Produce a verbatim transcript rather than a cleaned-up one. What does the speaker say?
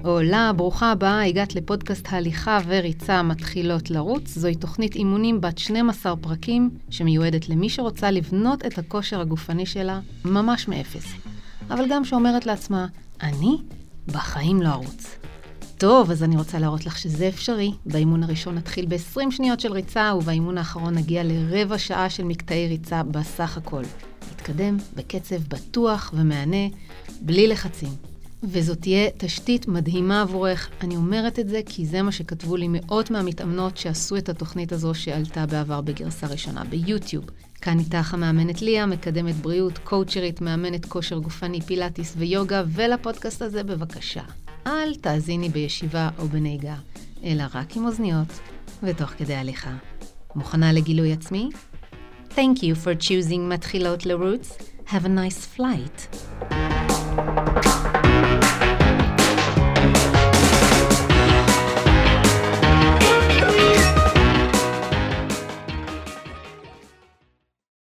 עולה, ברוכה הבאה, הגעת לפודקאסט הליכה וריצה מתחילות לרוץ. זוהי תוכנית אימונים בת שנים עשר פרקים, שמיועדת למי שרוצה לבנות את הכושר הגופני שלה ממש מאפס. אבל גם שאומרת לעצמה, אני בחיים לא ארוץ. טוב, אז אני רוצה להראות לך שזה אפשרי. באימון הראשון נתחיל ב-עשרים שניות של ריצה, ובאימון האחרון נגיע לרבע שעה של מקטעי ריצה בסך הכל. נתקדם בקצב בטוח ומענה, בלי לחצים. וזאת תהיה תשתית מדהימה עבורך. אני אומרת את זה כי זה מה שכתבו לי מאות מהמתאמנות שעשו את התוכנית הזו שעלתה בעבר בגרסה ראשונה ביוטיוב. כאן איתך המאמנת ליה, מקדמת בריאות, קואוצ'רית, מאמנת כושר גופני, פילאטיס ויוגה, ולפודקאסט הזה בבקשה. אל תאזיני בישיבה או בנהיגה, אלא רק עם אוזניות ותוך כדי הליכה. מוכנה לגילוי עצמי? Thank you for choosing מתחילות לרוץ. Have a nice flight.